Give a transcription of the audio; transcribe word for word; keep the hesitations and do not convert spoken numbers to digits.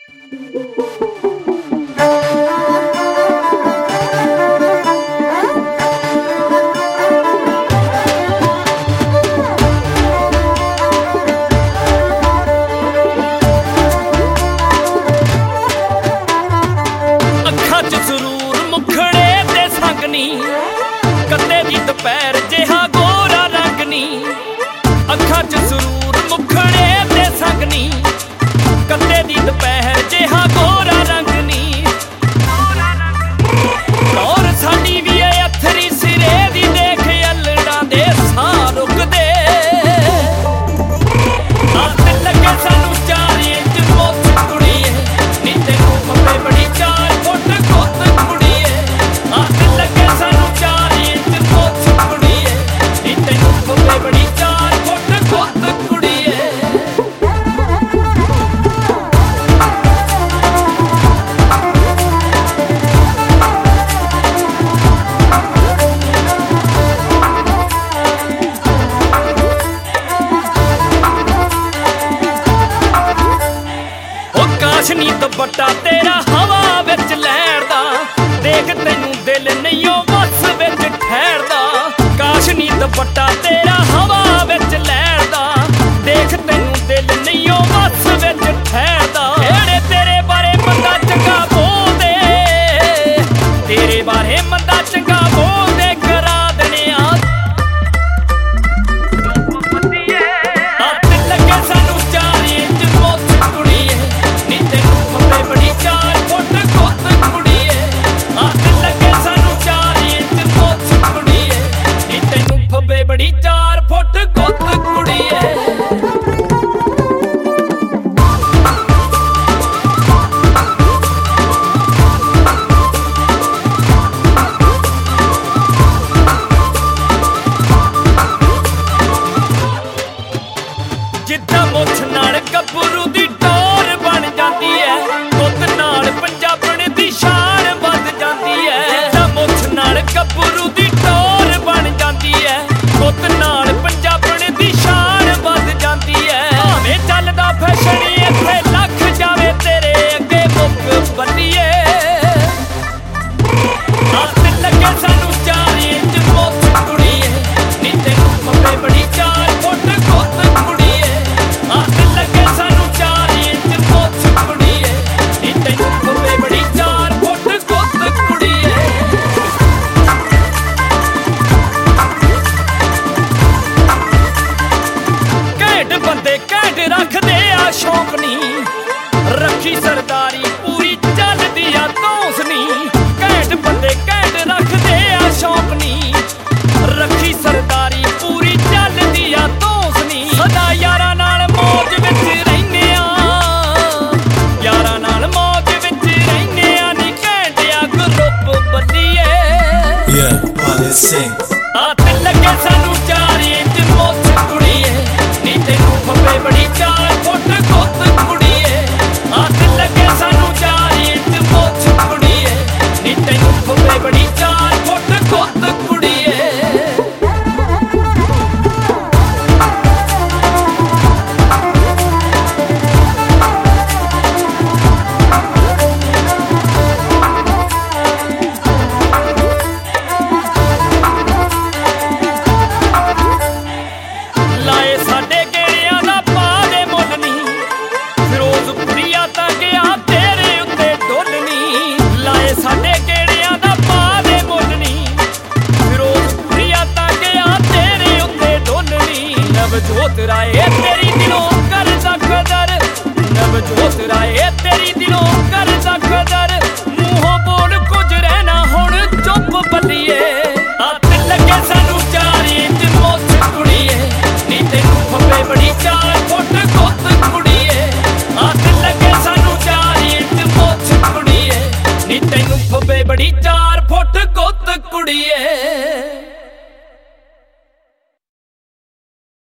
कदे दी दोपहर जिहा गोरा रंग नी, अखां च सुरूर मुखड़े ते संग नी। कदे दी दोपहर जिहा गोरा रंग नी, और साडी वी ऐ अथरी सिरे दी देख अल्लड़ां दे साह रुकदे। हत्थ लगे सानू चार इंच मुੱਛ कुड़ीए, नी तैनूं खपे बड़ी चार फुट गुੱਤ कुड़ीए। हत्थ लगे सानू चार इंच मुੱਛ कुड़ीए, नी तैनूं खपे बड़ी चार फुट गुੱਤ कुड़ीए। काशनी दुपट्टा तेरा हवा विच लैरदा, देख तैनूं दिल नहीं बस विच ठहरदा। काशनी दुपट्टा तेरा हवा विच लैरदा, देख तैनूं दिल नहीं बस विच ठहरदा। जेड़े तेरे बारे मंदा चंगा बोलदे, तेरे बारे मंदा चंगा बोलदे करा देने आ। हत्थ लगे सानू चार इंच मुੱਛ कुड़ीए, नी तैनूं खपे बड़ी चार फुट गुੱਤ कुड़ीए। हत्थ लगे सानू चार इंच मुੱਛ कुड़ीए, नी तैनूं खपे बड़ी चार फुट गुੱਤ कुड़ीए। जिद्दां मुੱਛ नाल गभरू दी टोर बन जाती है, गुੱਤ नाल पंजाबण दी शान वध जाती है। जिद्दां मुੱਛ नाल गभरू दी टोर बन जाती है, गुੱਤ नाल पंजाबण दी शान वध जाती है। भावें चलदा फैशन इत्थे लख जावे तेरे अगे मुक बल्लीए। हत्थ लगे सानू चार इंच मुੱਛ कुड़ीए, नी तैनूं खपे बड़ी चार फुट गुੱਤ कुड़ीए। हत्थ लगे सानू चार इंच मुੱਛ कुड़ीए, नी तैनूं खपे बड़ी चार फुट गुੱਤ कुड़ीए। घैंट बंदे घैंट रखदे आ शौक नी, रखी सरदारी पूरी चलदी आ धौंस नी। घैंट बंदे घैंट रखदे आ शौक नी, रखी सरदारी पूरी चलदी आ धौंस नी। सदा यारां नाल मौज विच रहिंदे आ, यारां नाल मौज विच रहिंदे आ, नी घैंट आ ग्रुप बल्लीए। हत्थ लगे सानू चार इंच मुੱਛ कुड़ीए, नी तैनूं खपे बड़ी चार फुट गुੱਤ कुड़ीए। हत्थ लगे सानू चार इंच मुੱਛ कुड़ीए, नी तैनूं खपे बड़ी चार फुट गुੱਤ कुड़ीए। लाए साडे गेड़ियां दा पा दे मुੱਲ नी, फिरोजपुरिया तां गया तेरे उत्ते डुੱਲ नी। लाए साडे गेड़ियां दा पा दे मुੱਲ नी, फिरोजपुरिया तां गया तेरे उत्ते डुੱਲ नी। नवजोत राय